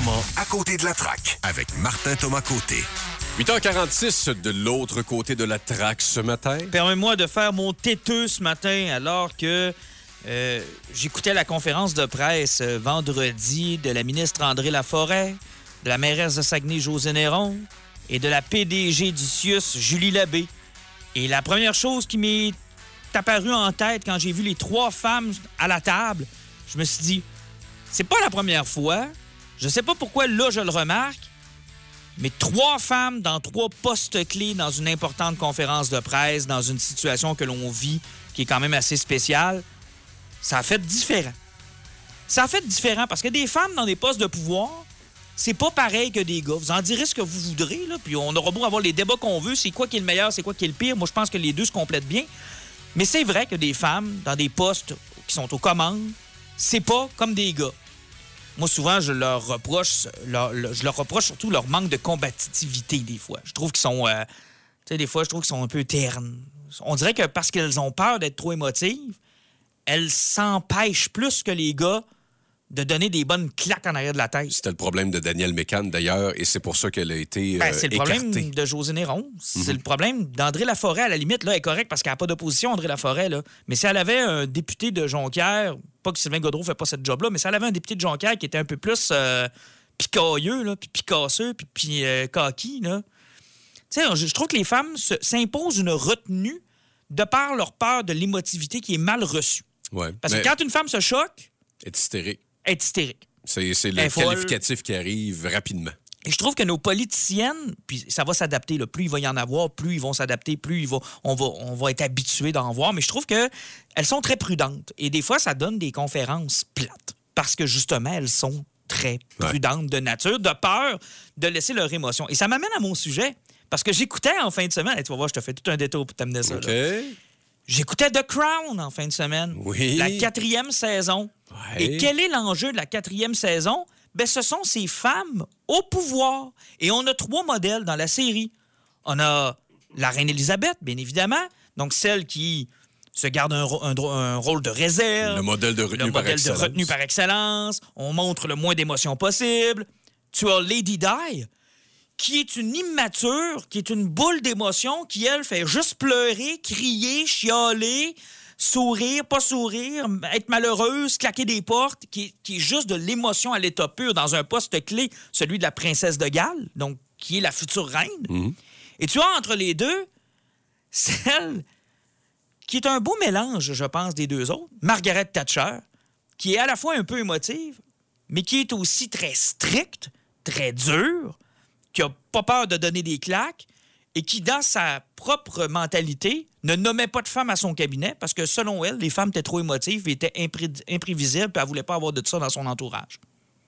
moment à côté de la traque avec Martin Thomas-Côté. 8h46 de l'autre côté de la traque ce matin. Permets-moi de faire mon têteux ce matin alors que j'écoutais la conférence de presse vendredi de la ministre André Laforêt, de la mairesse de Saguenay, Josée Néron, et de la PDG du CIUS, Julie Labbé. Et la première chose qui m'est apparue en tête quand j'ai vu les 3 femmes à la table, je me suis dit, c'est pas la première fois, je sais pas pourquoi là je le remarque, mais 3 femmes dans 3 postes clés dans une importante conférence de presse, dans une situation que l'on vit qui est quand même assez spéciale, ça a fait différent. Ça a fait différent parce que des femmes dans des postes de pouvoir, c'est pas pareil que des gars. Vous en direz ce que vous voudrez, là, puis on aura beau avoir les débats qu'on veut, c'est quoi qui est le meilleur, c'est quoi qui est le pire. Moi, je pense que les deux se complètent bien. Mais c'est vrai que des femmes dans des postes qui sont aux commandes, c'est pas comme des gars. Moi, souvent, je leur reproche surtout leur manque de combativité, des fois. Je trouve qu'ils sont... des fois, je trouve qu'ils sont un peu ternes. On dirait que parce qu'elles ont peur d'être trop émotives, elles s'empêchent plus que les gars de donner des bonnes claques en arrière de la tête. C'était le problème de Danielle Mécan, d'ailleurs, et c'est pour ça qu'elle a été c'est le problème de Josée Néron. C'est le problème d'André Laforêt, à la limite, là, elle est correcte parce qu'elle n'a pas d'opposition, André Laforêt, là. Mais si elle avait un député de Jonquière, pas que Sylvain Gaudreault ne fait pas cette job-là, mais si elle avait un député de Jonquière qui était un peu plus picailleux, là, puis picasseux, puis coquille, là. Tu sais, je trouve que les femmes s'imposent une retenue de par leur peur de l'émotivité qui est mal reçue. Ouais, parce que quand une femme se choque... Elle est hystérique. Elle est hystérique. C'est le qualificatif qui arrive rapidement. Et je trouve que nos politiciennes, puis ça va s'adapter, là, plus il va y en avoir, plus ils vont s'adapter, plus on va être habitués d'en voir. Mais je trouve qu'elles sont très prudentes. Et des fois, ça donne des conférences plates. Parce que justement, elles sont très prudentes de nature, de peur de laisser leur émotion. Et ça m'amène à mon sujet. Parce que j'écoutais en fin de semaine, et tu vas voir, je te fais tout un détour pour t'amener ça. OK. Là. J'écoutais The Crown en fin de semaine. Oui. La 4e saison. Ouais. Et quel est l'enjeu de la 4e saison? Ben, ce sont ces femmes au pouvoir. Et on a 3 modèles dans la série. On a la reine Élisabeth, bien évidemment. Donc, celle qui se garde un rôle de réserve. Le modèle de retenue par excellence. On montre le moins d'émotions possible. Tu as Lady Di, qui est une immature, qui est une boule d'émotions, qui, elle, fait juste pleurer, crier, chialer, sourire, pas sourire, être malheureuse, claquer des portes, qui est juste de l'émotion à l'état pur dans un poste clé, celui de la princesse de Galles, donc qui est la future reine. Mm-hmm. Et tu as entre les deux celle qui est un beau mélange, je pense, des deux autres, Margaret Thatcher, qui est à la fois un peu émotive, mais qui est aussi très stricte, très dure, qui n'a pas peur de donner des claques et qui, dans sa propre mentalité, ne nommait pas de femmes à son cabinet parce que, selon elle, les femmes étaient trop émotives et étaient imprévisibles et elle ne voulait pas avoir de ça dans son entourage.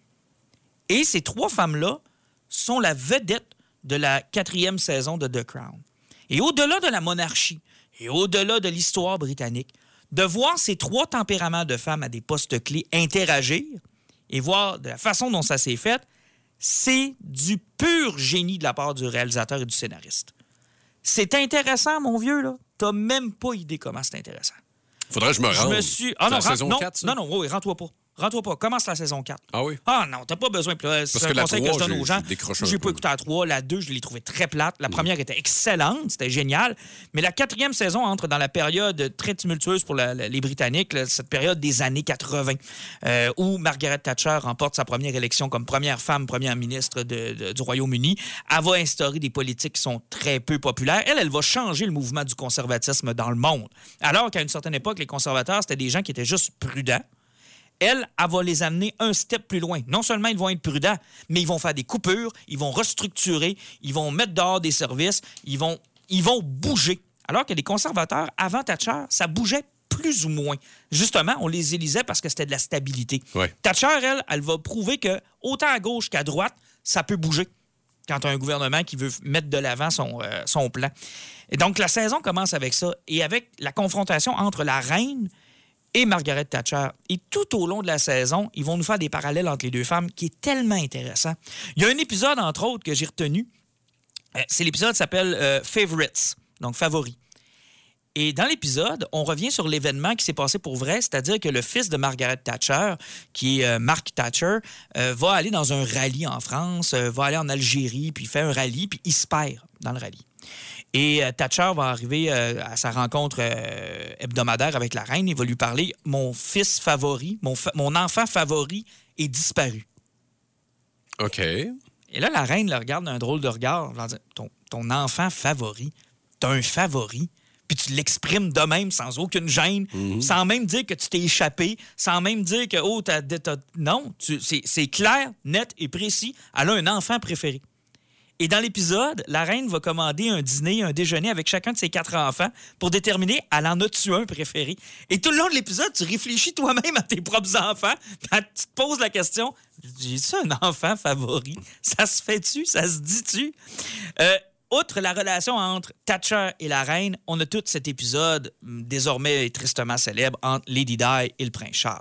Et ces 3 femmes-là sont la vedette de la 4e saison de The Crown. Et au-delà de la monarchie et au-delà de l'histoire britannique, de voir ces 3 tempéraments de femmes à des postes clés interagir et voir de la façon dont ça s'est fait, c'est du pur génie de la part du réalisateur et du scénariste. C'est intéressant, mon vieux, là. T'as même pas idée comment c'est intéressant. Faudrait que je me rende. La saison 4, ça? Non, oui, rends-toi pas. Rends-toi pas. Commence la saison 4. Ah oui? Ah non, t'as pas besoin. C'est un conseil que je donne aux gens. J'ai pas écouté la 3. La 2, je l'ai trouvée très plate. La première était excellente. C'était génial. Mais la 4e saison entre dans la période très tumultueuse pour les Britanniques, cette période des années 80, où Margaret Thatcher remporte sa première élection comme première femme première ministre du Royaume-Uni. Elle va instaurer des politiques qui sont très peu populaires. Elle va changer le mouvement du conservatisme dans le monde. Alors qu'à une certaine époque, les conservateurs, c'était des gens qui étaient juste prudents. Elle va les amener un step plus loin. Non seulement ils vont être prudents, mais ils vont faire des coupures, ils vont restructurer, ils vont mettre dehors des services, ils vont bouger. Alors que les conservateurs, avant Thatcher, ça bougeait plus ou moins. Justement, on les élisait parce que c'était de la stabilité. Ouais. Thatcher, elle va prouver que autant à gauche qu'à droite, ça peut bouger quand tu as un gouvernement qui veut mettre de l'avant son plan. Et donc, la saison commence avec ça et avec la confrontation entre la reine et Margaret Thatcher. Et tout au long de la saison, ils vont nous faire des parallèles entre les deux femmes qui est tellement intéressant. Il y a un épisode, entre autres, que j'ai retenu. C'est l'épisode qui s'appelle Favorites, donc Favoris. Et dans l'épisode, on revient sur l'événement qui s'est passé pour vrai, c'est-à-dire que le fils de Margaret Thatcher, qui est Mark Thatcher, va aller dans un rallye en France, va aller en Algérie, puis il fait un rallye, puis il se perd dans le rallye. Et Thatcher va arriver à sa rencontre hebdomadaire avec la reine. Il va lui parler « Mon fils favori, mon enfant favori est disparu. » OK. Et là, la reine le regarde d'un drôle de regard. Genre, ton enfant favori, t'as un favori, puis tu l'exprimes de même, sans aucune gêne, sans même dire que tu t'es échappé, sans même dire que, oh, non, c'est clair, net et précis. Elle a un enfant préféré. Et dans l'épisode, la reine va commander un dîner, un déjeuner avec chacun de ses 4 enfants pour déterminer, elle en a-tu un préféré? Et tout le long de l'épisode, tu réfléchis toi-même à tes propres enfants, tu te poses la question, j'ai-tu un enfant favori? Ça se fait-tu? Ça se dit-tu? Outre la relation entre Thatcher et la reine, on a tout cet épisode, désormais tristement célèbre, entre Lady Di et le prince Charles.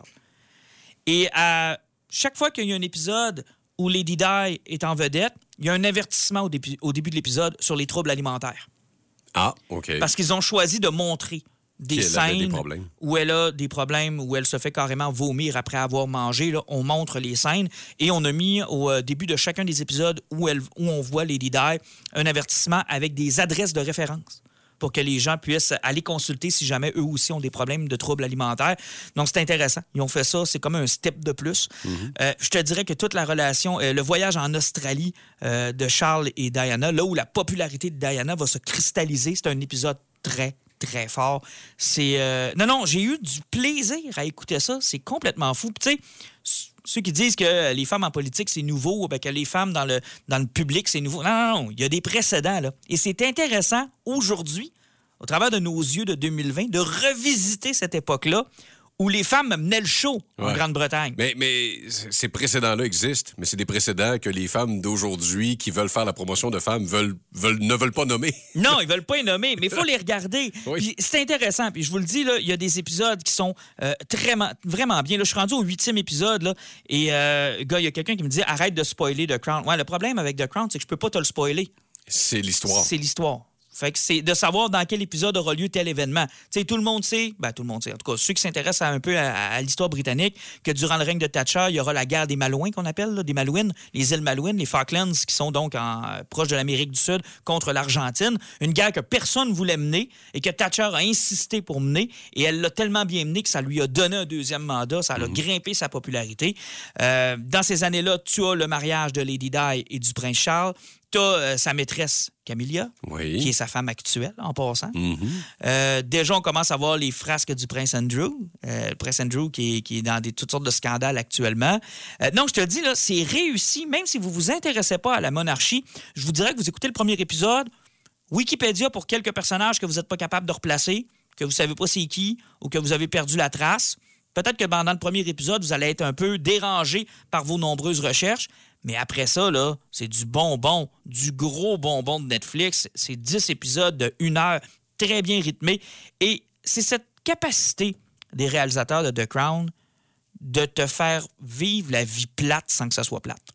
Et à chaque fois qu'il y a un épisode où Lady Di est en vedette, il y a un avertissement au début de l'épisode sur les troubles alimentaires. Ah, OK. Parce qu'ils ont choisi de montrer des scènes où elle a des problèmes, où elle se fait carrément vomir après avoir mangé. Là, on montre les scènes et on a mis au début de chacun des épisodes où on voit Lady Di un avertissement avec des adresses de référence pour que les gens puissent aller consulter si jamais eux aussi ont des problèmes de troubles alimentaires. Donc, c'est intéressant. Ils ont fait ça. C'est comme un step de plus. Je te dirais que toute la relation, le voyage en Australie de Charles et Diana, là où la popularité de Diana va se cristalliser, c'est un épisode très, très fort. C'est... Non, j'ai eu du plaisir à écouter ça. C'est complètement fou. Tu sais, ceux qui disent que les femmes en politique, c'est nouveau, que les femmes dans le public, c'est nouveau. Non. Il y a des précédents, là. Et c'est intéressant, aujourd'hui, au travers de nos yeux de 2020, de revisiter cette époque-là où les femmes menaient le show en Grande-Bretagne. Mais ces précédents-là existent, mais c'est des précédents que les femmes d'aujourd'hui qui veulent faire la promotion de femmes ne veulent pas nommer. Non, ils veulent pas les nommer, mais il faut les regarder. Oui. Puis c'est intéressant. Puis je vous le dis, il y a des épisodes qui sont vraiment bien. Là, je suis rendu au 8e épisode, là, et il y a quelqu'un qui me dit « Arrête de spoiler The Crown ». Ouais, le problème avec The Crown, c'est que je peux pas te le spoiler. C'est l'histoire. C'est l'histoire. Fait que c'est de savoir dans quel épisode aura lieu tel événement. Tu sais, tout le monde sait, en tout cas, ceux qui s'intéressent un peu à l'histoire britannique, que durant le règne de Thatcher, il y aura la guerre des Malouins, qu'on appelle, là, des Malouines, les îles Malouines, les Falklands, qui sont donc proches de l'Amérique du Sud, contre l'Argentine. Une guerre que personne ne voulait mener et que Thatcher a insisté pour mener. Et elle l'a tellement bien menée que ça lui a donné un deuxième mandat, ça a grimpé sa popularité. Dans ces années-là, tu as le mariage de Lady Di et du prince Charles. Tu as sa maîtresse, Camilla, qui est sa femme actuelle, en passant. Déjà, on commence à voir les frasques du prince Andrew. Le prince Andrew qui est dans toutes sortes de scandales actuellement. Non, je te dis, là, c'est réussi. Même si vous ne vous intéressez pas à la monarchie, je vous dirais que vous écoutez le premier épisode, Wikipédia pour quelques personnages que vous n'êtes pas capable de replacer, que vous ne savez pas c'est qui ou que vous avez perdu la trace. Peut-être que pendant le premier épisode, vous allez être un peu dérangé par vos nombreuses recherches. Mais après ça, là, c'est du bonbon, du gros bonbon de Netflix. C'est 10 épisodes de 1 heure, très bien rythmés. Et c'est cette capacité des réalisateurs de The Crown de te faire vivre la vie plate sans que ça soit plate.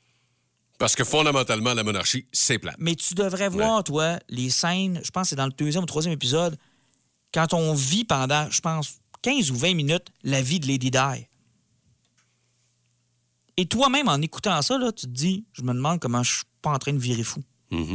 Parce que fondamentalement, la monarchie, c'est plate. Mais tu devrais voir, toi, les scènes, je pense que c'est dans le 2e ou 3e épisode, quand on vit pendant, je pense, 15 ou 20 minutes, la vie de Lady Di. Et toi-même, en écoutant ça, là, tu te dis, je me demande comment je suis pas en train de virer fou.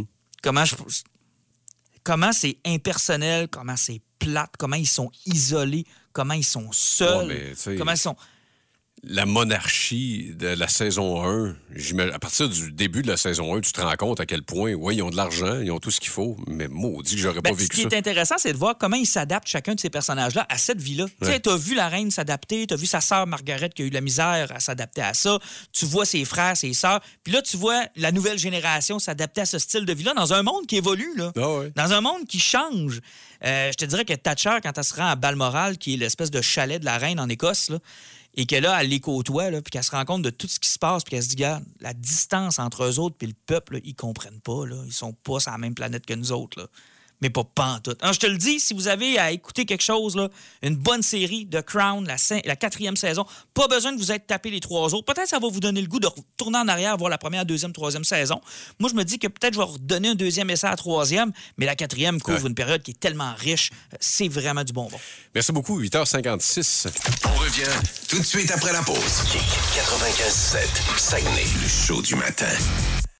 Comment c'est impersonnel, comment c'est plate, comment ils sont isolés, comment ils sont seuls, comment ils sont... La monarchie de la saison 1, à partir du début de la saison 1, tu te rends compte à quel point, ils ont de l'argent, ils ont tout ce qu'il faut, mais maudit que j'aurais pas vécu ça. Ce qui est intéressant, c'est de voir comment ils s'adaptent, chacun de ces personnages-là, à cette vie-là. Ouais. Tu as vu la reine s'adapter, tu as vu sa sœur Margaret qui a eu la misère à s'adapter à ça, tu vois ses frères, ses sœurs, puis là, tu vois la nouvelle génération s'adapter à ce style de vie-là dans un monde qui évolue, là. Dans un monde qui change. Je te dirais que Thatcher, quand elle se rend à Balmoral, qui est l'espèce de chalet de la reine en Écosse, là, et que là, elle les côtoie, puis qu'elle se rend compte de tout ce qui se passe, puis qu'elle se dit, regarde, la distance entre eux autres et le peuple, là, ils comprennent pas, là. Ils sont pas sur la même planète que nous autres, là. mais pas pantoute. Alors, je te le dis, si vous avez à écouter quelque chose, là, une bonne série de Crown, la 4e saison, pas besoin de vous être tapé les 3 autres. Peut-être que ça va vous donner le goût de retourner en arrière, voir la première, deuxième, troisième saison. Moi, je me dis que peut-être je vais redonner un deuxième essai à la 3e, mais la 4e couvre une période qui est tellement riche. C'est vraiment du bonbon. Merci beaucoup, 8h56. On revient tout de suite après la pause. Kick 95.7, Saguenay, le show du matin.